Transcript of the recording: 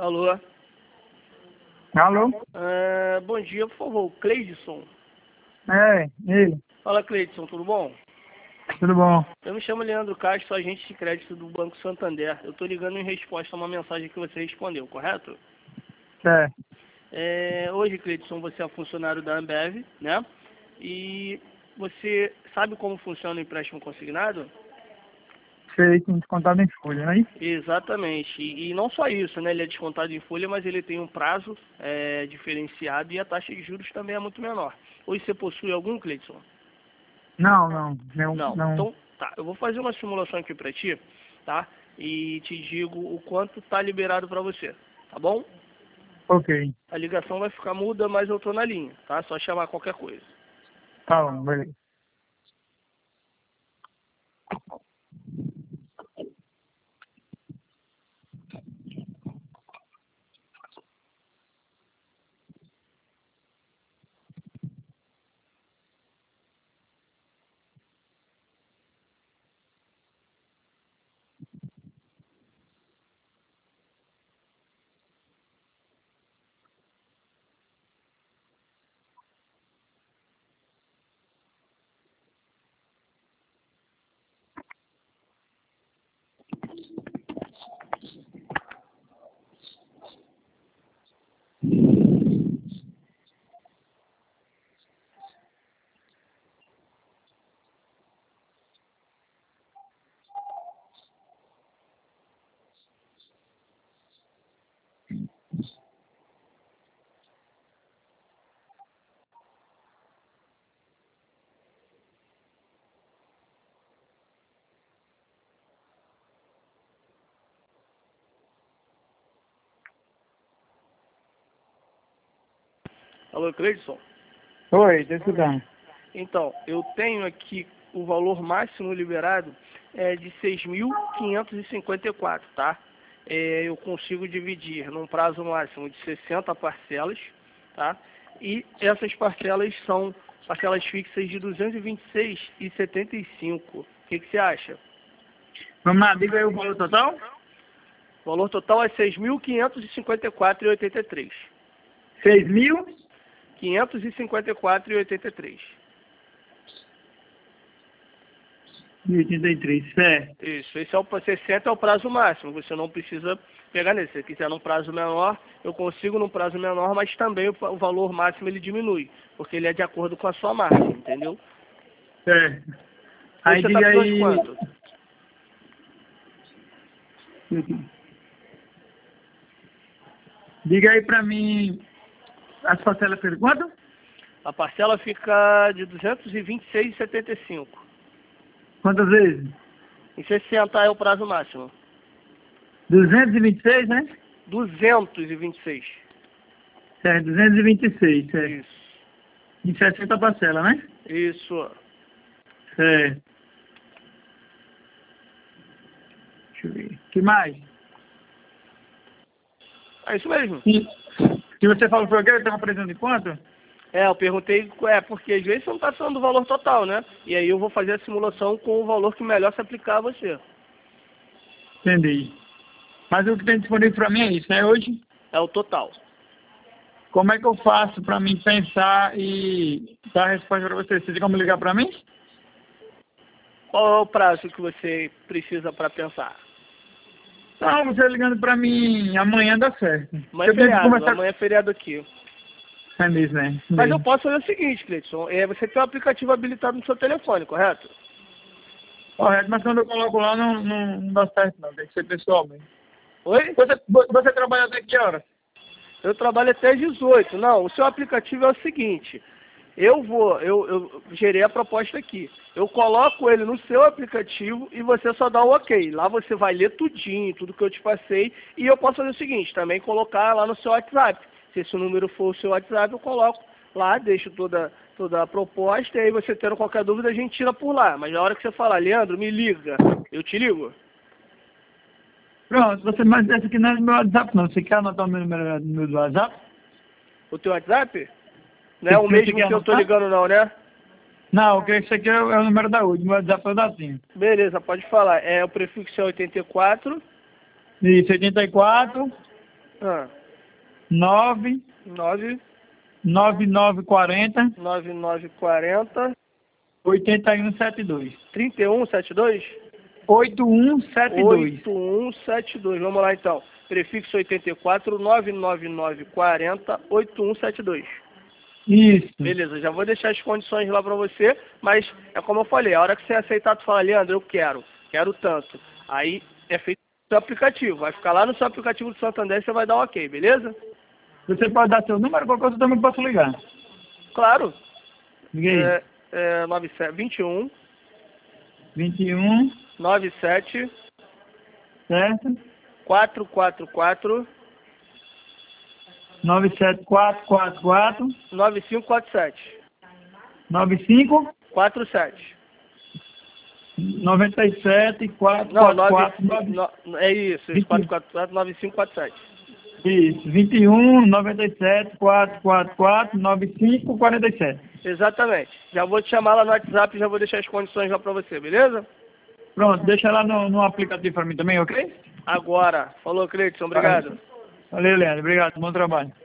Alô? Alô? Bom dia, por favor, Cleidson. É, ele. Fala, Cleidson, tudo bom? Tudo bom? Eu me chamo Leandro Castro, sou agente de crédito do Banco Santander. Eu estou ligando em resposta a uma mensagem que você respondeu, correto? Hoje, Cleidson, você é funcionário da Ambev, né? E você sabe como funciona o empréstimo consignado? Sei, tem descontado em folha, né? Exatamente. E não só isso, né? Ele é descontado em folha, mas ele tem um prazo diferenciado e a taxa de juros também é muito menor. Hoje você possui algum, Cleidson? Não. Não. Então, tá. Eu vou fazer uma simulação aqui para ti, tá? E te digo o quanto tá liberado para você, tá bom? Ok. A ligação vai ficar muda, mas eu tô na linha, tá? Só chamar qualquer coisa. Tá bom, beleza. Alô, Cleidson? Oi, tô escutando. Então, eu tenho aqui o valor máximo liberado de 6.554, tá? Eu consigo dividir num prazo máximo de 60 parcelas, tá? E essas parcelas são parcelas fixas de 226,75. O que você acha? Vamos lá, diga aí o valor total. O valor total é 6.554,83. 6.000? 554,83. 83, certo. Isso, esse é o 60 é o prazo máximo, você não precisa pegar nesse. Se quiser num prazo menor, eu consigo num prazo menor, mas também o valor máximo ele diminui, porque ele é de acordo com a sua margem, entendeu? Certo. Hoje Aí você está diga precisando de aí. quanto? Diga aí pra mim as parcelas por quanto? A parcela fica de 226,75. Quantas vezes? Em 60 é o prazo máximo. 226, né? 226. Certo, 226, certo. Isso. Em 60 parcelas, né? Isso. Certo. Deixa eu ver. Que mais? É isso mesmo. Que você falou foi o quê? Estava precisando de quanto? Eu perguntei, porque às vezes você não está falando do valor total, né? E aí eu vou fazer a simulação com o valor que melhor se aplicar a você. Entendi. Mas o que tem disponível para mim é isso, né? Hoje, É o total. como é que eu faço para mim pensar e dar a resposta para você? Você tem como ligar para mim? Qual é o prazo que você precisa para pensar? Não, você ligando para mim amanhã dá certo. Amanhã é Eu tenho que feriado, conversar amanhã é feriado aqui. com isso, né? Mas eu posso fazer o seguinte, Cleiton, você tem o aplicativo habilitado no seu telefone, correto? Correto, mas quando eu coloco lá não dá certo não, tem que ser pessoalmente. Oi? Você trabalha até que hora? Eu trabalho até às 18. Não, o seu aplicativo é o seguinte. Eu gerei a proposta aqui. Eu coloco ele no seu aplicativo e você só dá o ok. Lá você vai ler tudinho, tudo que eu te passei. E eu posso fazer o seguinte, também colocar lá no seu WhatsApp. Se esse número for o seu WhatsApp, eu coloco lá, deixo toda a proposta. E aí você tendo qualquer dúvida, a gente tira por lá. Mas na hora que você falar, Leandro, me liga, eu te ligo. Pronto, mas esse aqui não é do meu WhatsApp não. Você quer anotar o meu número do WhatsApp? O teu WhatsApp? Não é o Você mesmo quer que eu tô anotar? ligando não, né? Não, o que esse aqui é o número da UD, meu WhatsApp é o da TIM. Beleza, pode falar. O prefixo é 84. Isso, 84, Ah. 9 9 9940 9940 8172. 3172? 8172. 8172. Vamos lá então. Prefixo 84 99940 8172. Isso. Beleza, já vou deixar as condições lá pra você, mas é como eu falei, a hora que você aceitar, tu fala, Leandro, eu quero tanto. Aí é feito no seu aplicativo, vai ficar lá no seu aplicativo do Santander e você vai dar um ok, beleza? Você pode dar seu número, qualquer coisa eu também posso ligar. Claro. Liguei. 21 21, 97 certo? 444 97444 9547 95 47. 97 Não, 444 é isso, 21. 444 9547. Isso, 21 97 444 95 47. Exatamente. Já vou te chamar lá no WhatsApp e já vou deixar as condições lá pra você, beleza? Pronto, deixa lá no aplicativo para mim também, ok? Agora. Falou, Cleiton. Obrigado. Valeu, Leandro. Obrigado. Bom trabalho.